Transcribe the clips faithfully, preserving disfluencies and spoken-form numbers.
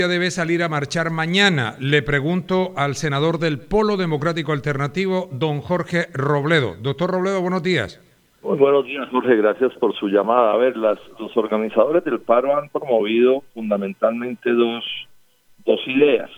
Debe salir a marchar mañana. Le pregunto al senador del Polo Democrático Alternativo, don Jorge Robledo. Doctor Robledo, buenos días. Muy buenos días, Jorge, gracias por su llamada. A ver, las, los organizadores del paro han promovido fundamentalmente dos, dos ideas,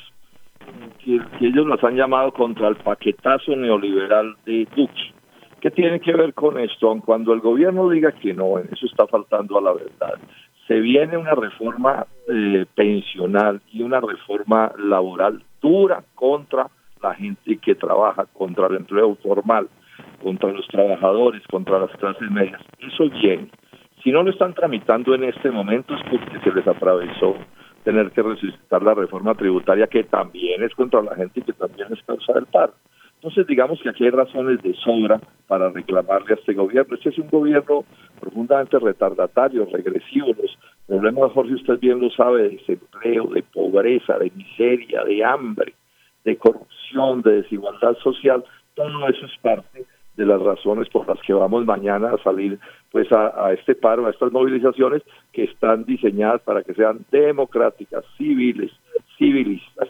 que, que ellos las han llamado contra el paquetazo neoliberal de Duque. ¿Qué tiene que ver con esto? Cuando el gobierno diga que no, en eso está faltando a la verdad. Se viene una reforma eh, pensional y una reforma laboral dura contra la gente que trabaja, contra el empleo formal, contra los trabajadores, contra las clases medias. Eso viene. Si no lo están tramitando en este momento es porque se les atravesó tener que resucitar la reforma tributaria, que también es contra la gente y que también es causa del paro. Entonces, digamos que aquí hay razones de sobra para reclamarle a este gobierno. Este es un gobierno profundamente retardatario, regresivo. Los problemas, Jorge, usted bien lo sabe, de desempleo, de pobreza, de miseria, de hambre, de corrupción, de desigualdad social, todo eso es parte de las razones por las que vamos mañana a salir pues a, a este paro, a estas movilizaciones que están diseñadas para que sean democráticas, civiles, civilistas.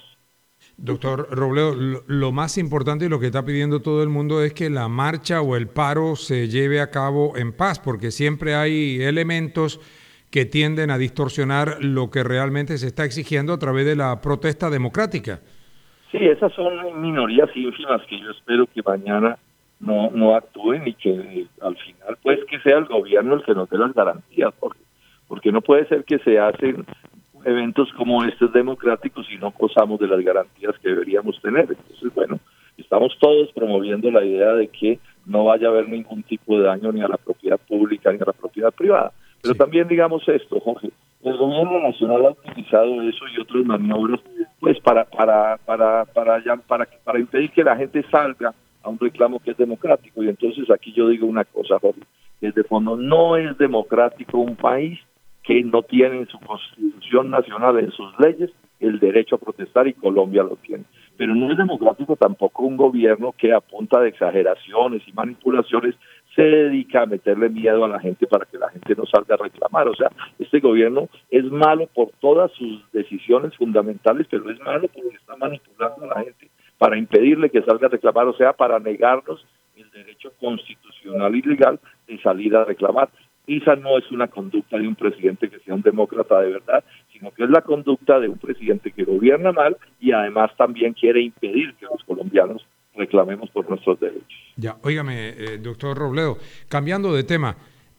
Doctor Robledo, lo, lo más importante y lo que está pidiendo todo el mundo es que la marcha o el paro se lleve a cabo en paz, porque siempre hay elementos que tienden a distorsionar lo que realmente se está exigiendo a través de la protesta democrática. Sí, esas son minorías ínfimas que yo espero que mañana no, no actúen y que eh, al final pues que sea el gobierno el que nos dé las garantías, porque, porque no puede ser que se hacen eventos como estos democráticos y no gozamos de las garantías que deberíamos tener. Entonces, bueno, estamos todos promoviendo la idea de que no vaya a haber ningún tipo de daño ni a la propiedad pública ni a la propiedad privada. Pero sí, también digamos esto, Jorge, el gobierno nacional ha utilizado eso y otras maniobras pues para para para para para, para, para impedir que la gente salga a un reclamo que es democrático. Y entonces aquí yo digo una cosa, Jorge, desde fondo no es democrático un país que no tiene en su Constitución Nacional, en sus leyes, el derecho a protestar, y Colombia lo tiene. Pero no es democrático tampoco un gobierno que a punta de exageraciones y manipulaciones se dedica a meterle miedo a la gente para que la gente no salga a reclamar. O sea, este gobierno es malo por todas sus decisiones fundamentales, pero es malo porque está manipulando a la gente para impedirle que salga a reclamar, o sea, para negarnos el derecho constitucional y legal de salir a reclamar. Esa no es una conducta de un presidente que sea un demócrata de verdad, sino que es la conducta de un presidente que gobierna mal y además también quiere impedir que los colombianos reclamemos por nuestros derechos. Ya, óigame, eh, doctor Robledo, cambiando de tema,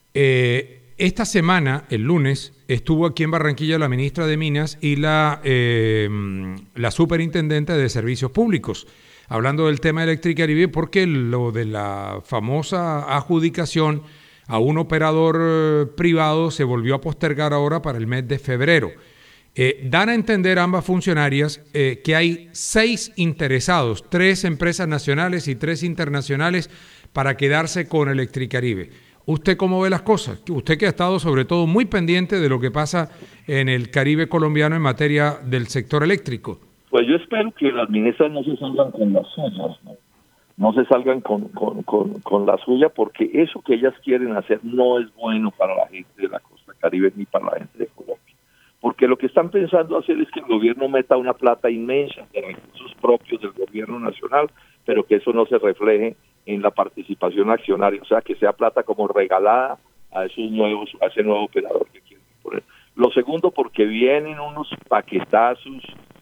eh, esta semana, el lunes, estuvo aquí en Barranquilla la ministra de Minas y la, eh, la superintendente de Servicios Públicos, hablando del tema Electricaribe, porque lo de la famosa adjudicación a un operador eh, privado se volvió a postergar ahora para el mes de febrero. Eh, dan a entender ambas funcionarias eh, que hay seis interesados, tres empresas nacionales y tres internacionales para quedarse con Electricaribe. ¿Usted cómo ve las cosas? Usted que ha estado sobre todo muy pendiente de lo que pasa en el Caribe colombiano en materia del sector eléctrico. Pues yo espero que las ministras no se salgan con las suyas, ¿no? no se salgan con, con, con, con la suya, porque eso que ellas quieren hacer no es bueno para la gente de la costa caribe ni para la gente de Colombia. Porque lo que están pensando hacer es que el gobierno meta una plata inmensa de recursos propios del gobierno nacional, pero que eso no se refleje en la participación accionaria, o sea, que sea plata como regalada a esos nuevos, a ese nuevo operador que quieren poner. Lo segundo, porque vienen unos paquetazos,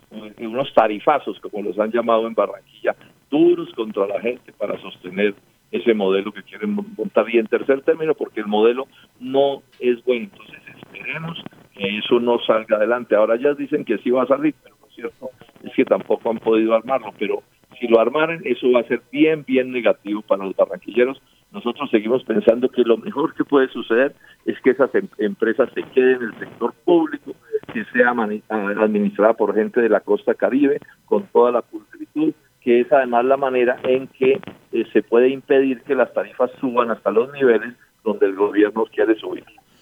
unos tarifazos, como los han llamado en Barranquilla, duros contra la gente para sostener ese modelo que quieren montar. Y en tercer término, porque el modelo no es bueno. Entonces esperemos que eso no salga adelante. Ahora ya dicen que sí va a salir, pero lo cierto es que tampoco han podido armarlo. Pero si lo armaran, eso va a ser bien, bien negativo para los barranquilleros. Nosotros seguimos pensando que lo mejor que puede suceder es que esas em- empresas se queden en el sector público, que sea mani- administrada por gente de la costa caribe, con toda la pulcritud, que es además la manera en que eh, se puede impedir que las tarifas suban hasta los niveles donde el gobierno quiere subir.